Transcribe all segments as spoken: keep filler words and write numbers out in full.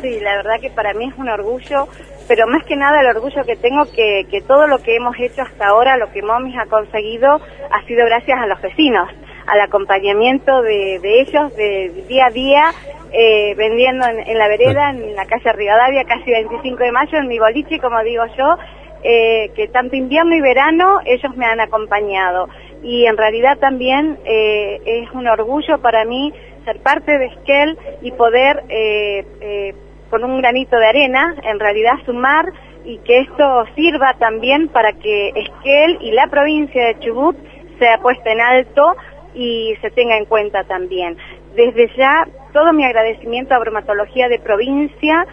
Sí, la verdad que para mí es un orgullo, pero más que nada el orgullo que tengo que, que todo lo que hemos hecho hasta ahora, lo que Momis ha conseguido, ha sido gracias a los vecinos, al acompañamiento de, de ellos de día a día, eh, vendiendo en, en la vereda, en la calle Rivadavia, casi veinticinco de mayo, en mi boliche, como digo yo, eh, que tanto invierno y verano ellos me han acompañado. Y en realidad también eh, es un orgullo para mí ser parte de Esquel y poder, eh, eh, con un granito de arena, en realidad sumar y que esto sirva también para que Esquel y la provincia de Chubut sea puesta en alto y se tenga en cuenta también. Desde ya, todo mi agradecimiento a Bromatología de Provincia,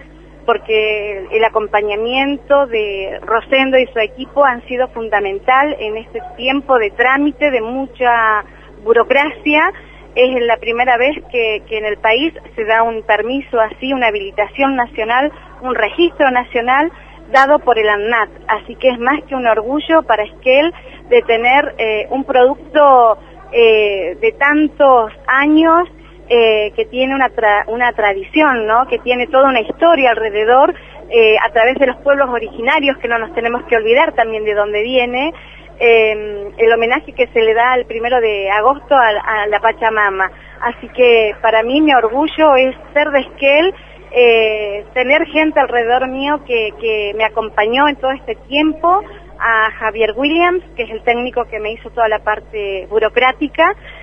porque el acompañamiento de Rosendo y su equipo han sido fundamental en este tiempo de trámite, de mucha burocracia. Es la primera vez que, que en el país se da un permiso así, una habilitación nacional, un registro nacional dado por el ANMAT. Así que es más que un orgullo para Esquel de tener eh, un producto eh, de tantos años, Eh, que tiene una tra una tradición, ¿no? Que tiene toda una historia alrededor, eh, a través de los pueblos originarios, que no nos tenemos que olvidar también de dónde viene, eh, el homenaje que se le da el primero de agosto a, a la Pachamama. Así que para mí mi orgullo es ser de Esquel, eh, tener gente alrededor mío que, que me acompañó en todo este tiempo, a Javier Williams, que es el técnico que me hizo toda la parte burocrática,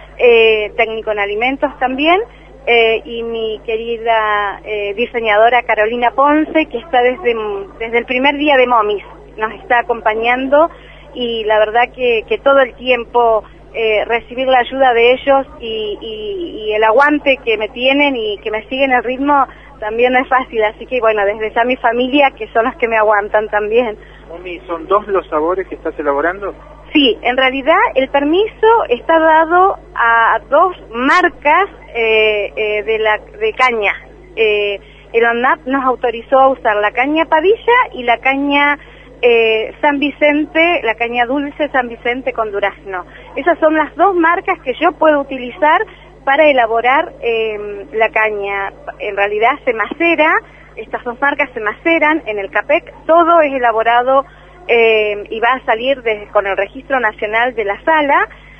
Eh, técnico en alimentos también, eh, y mi querida eh, diseñadora Carolina Ponce, que está desde, desde el primer día de Momis, nos está acompañando, y la verdad que, que todo el tiempo eh, recibir la ayuda de ellos y, y, y el aguante que me tienen y que me siguen el ritmo también no es fácil, así que bueno, desde ya mi familia, que son los que me aguantan también. Mami, ¿son dos los sabores que estás elaborando? Sí, en realidad el permiso está dado a dos marcas eh, eh, de la de caña. Eh, el ONAP nos autorizó a usar la caña Padilla y la caña eh, San Vicente, la caña dulce San Vicente con durazno. Esas son las dos marcas que yo puedo utilizar para elaborar eh, la caña. En realidad se macera, estas dos marcas se maceran en el CAPEC, todo es elaborado Eh, y va a salir de, con el registro nacional de la sala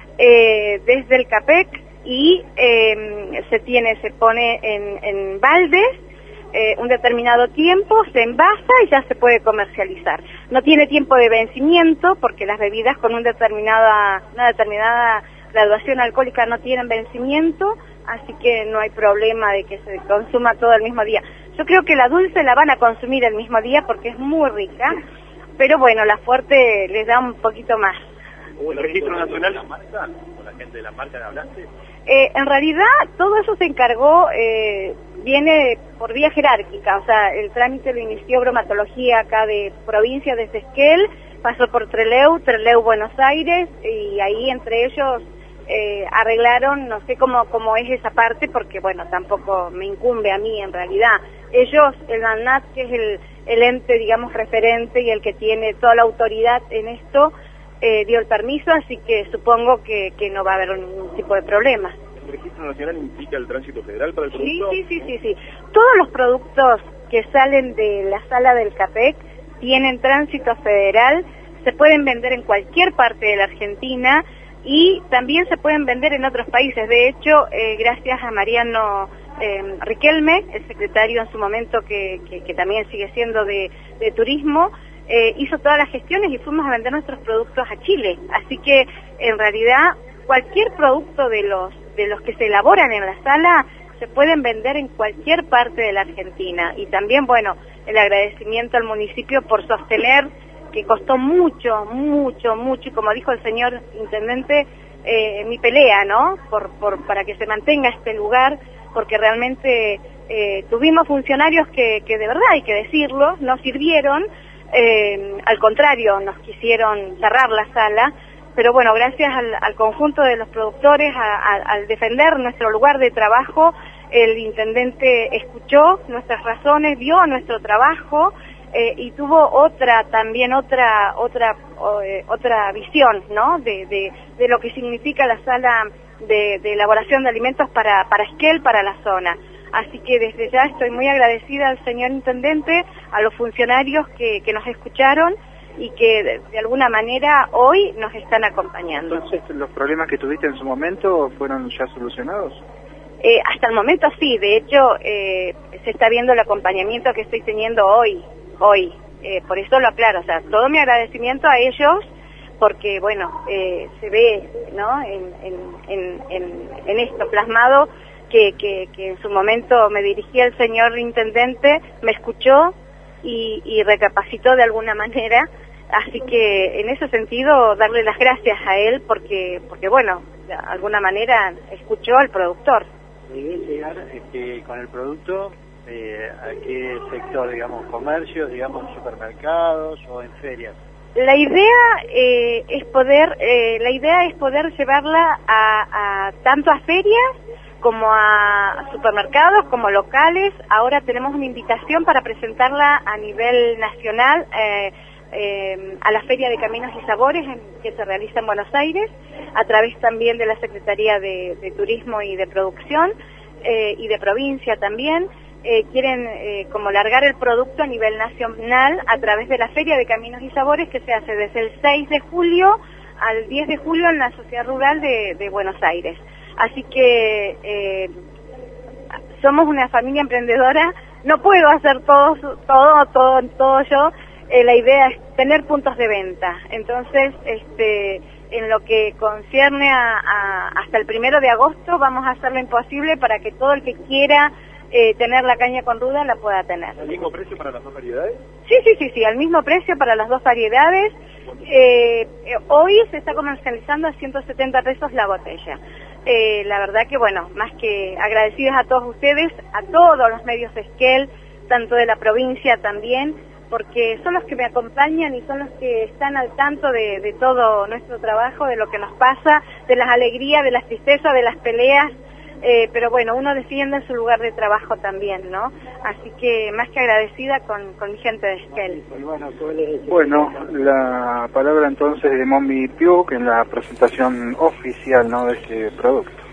eh, desde el CAPEC y eh, se tiene, se pone en, en baldes eh, un determinado tiempo, se envasa y ya se puede comercializar. No tiene tiempo de vencimiento porque las bebidas con un determinada, una determinada graduación alcohólica no tienen vencimiento, así que no hay problema de que se consuma todo el mismo día. Yo creo que la dulce la van a consumir el mismo día porque es muy rica. Pero bueno, la fuerte les da un poquito más. ¿Hubo el registro nacional de la marca? ¿Con la gente de la marca hablaste? Eh, en realidad, todo eso se encargó, eh, viene por vía jerárquica, o sea, el trámite lo inició Bromatología acá de provincia, desde Esquel, pasó por Trelew, Trelew Buenos Aires, y ahí entre ellos eh, arreglaron, no sé cómo, cómo es esa parte, porque bueno, tampoco me incumbe a mí en realidad. Ellos, el ANMAT, que es el el ente, digamos, referente y el que tiene toda la autoridad en esto, eh, dio el permiso, así que supongo que, que no va a haber ningún tipo de problema. ¿El registro nacional implica el tránsito federal para el producto? Sí, sí, sí, sí, sí. Todos los productos que salen de la sala del CAPEC tienen tránsito federal, se pueden vender en cualquier parte de la Argentina y también se pueden vender en otros países. De hecho, eh, gracias a Mariano Eh, Riquelme, el secretario en su momento que, que, que también sigue siendo de, de turismo, eh, hizo todas las gestiones y fuimos a vender nuestros productos a Chile. Así que en realidad cualquier producto de los de los que se elaboran en la sala se pueden vender en cualquier parte de la Argentina. Y también, bueno, el agradecimiento al municipio por sostener, que costó mucho, mucho, mucho, y como dijo el señor intendente, eh, mi pelea, ¿no? Por, por, para que se mantenga este lugar, porque realmente eh, tuvimos funcionarios que, que de verdad hay que decirlo, no sirvieron, eh, al contrario, nos quisieron cerrar la sala, pero bueno, gracias al, al conjunto de los productores, a, a, al defender nuestro lugar de trabajo, el intendente escuchó nuestras razones, vio nuestro trabajo eh, y tuvo otra, también otra, otra, eh, otra visión, ¿no? De, de, de lo que significa la sala de, de elaboración de alimentos para, para Esquel, para la zona. Así que desde ya estoy muy agradecida al señor intendente, a los funcionarios que, que nos escucharon y que de, de alguna manera hoy nos están acompañando. Entonces, ¿los problemas que tuviste en su momento fueron ya solucionados? Eh, hasta el momento sí, de hecho eh, se está viendo el acompañamiento que estoy teniendo hoy, hoy, eh, por eso lo aclaro, o sea, todo mi agradecimiento a ellos, porque bueno, eh, se ve, ¿no?, en, en, en, en, en esto plasmado, que, que, que en su momento me dirigí al señor intendente, me escuchó y, y recapacitó de alguna manera, así que en ese sentido darle las gracias a él porque, porque bueno, de alguna manera escuchó al productor. ¿La idea es llegar este, con el producto eh, a qué sector, digamos, comercios, digamos, supermercados o en ferias? La idea eh, es poder, eh, la idea es poder llevarla a, a tanto a ferias como a supermercados, como locales. Ahora tenemos una invitación para presentarla a nivel nacional eh, eh, a la Feria de Caminos y Sabores en, que se realiza en Buenos Aires, a través también de la Secretaría de, de Turismo y de Producción eh, y de Provincia también. Eh, quieren eh, como largar el producto a nivel nacional a través de la Feria de Caminos y Sabores que se hace desde el seis de julio al diez de julio en la Sociedad Rural de, de Buenos Aires. Así que eh, somos una familia emprendedora, no puedo hacer todo, todo, todo, todo yo, eh, la idea es tener puntos de venta. Entonces, este, en lo que concierne a, a, hasta el primero de agosto vamos a hacer lo imposible para que todo el que quiera Eh, tener la caña con ruda la pueda tener. ¿El mismo precio para las dos variedades? Sí, sí, sí, sí, al mismo precio para las dos variedades. Eh, eh, hoy se está comercializando a ciento setenta pesos la botella. Eh, la verdad que, bueno, más que agradecidas a todos ustedes, a todos los medios de Esquel, tanto de la provincia también, porque son los que me acompañan y son los que están al tanto de, de todo nuestro trabajo, de lo que nos pasa, de las alegrías, de las tristezas, de las peleas. Eh, pero bueno, uno defiende su lugar de trabajo también, ¿no? Así que más que agradecida con, con mi gente de Esquel. Bueno, la palabra entonces de Mommy Piuk en la presentación oficial, ¿no?, de este producto.